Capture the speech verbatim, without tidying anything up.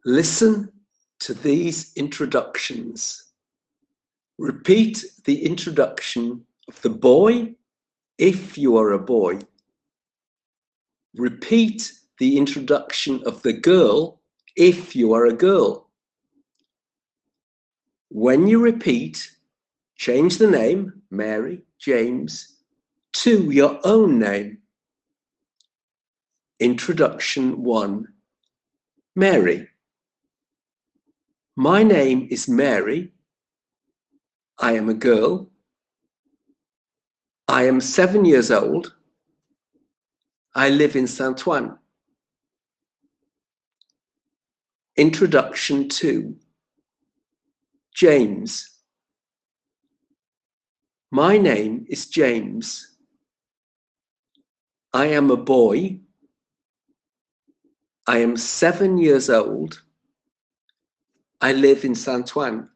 Listen to these introductions. Repeat the introduction of the boy if you are a boy. Repeat the introduction of the girl if you are a girl. When you repeat, change the name, Mary, James, to your own name. Introduction one. Mary. My name is Mary. I am a girl. I am seven years old. I live in Saint-Ouen. Introduction two. James. My name is James. I am a boy. I am seven years old. I live in Saint-Ouen.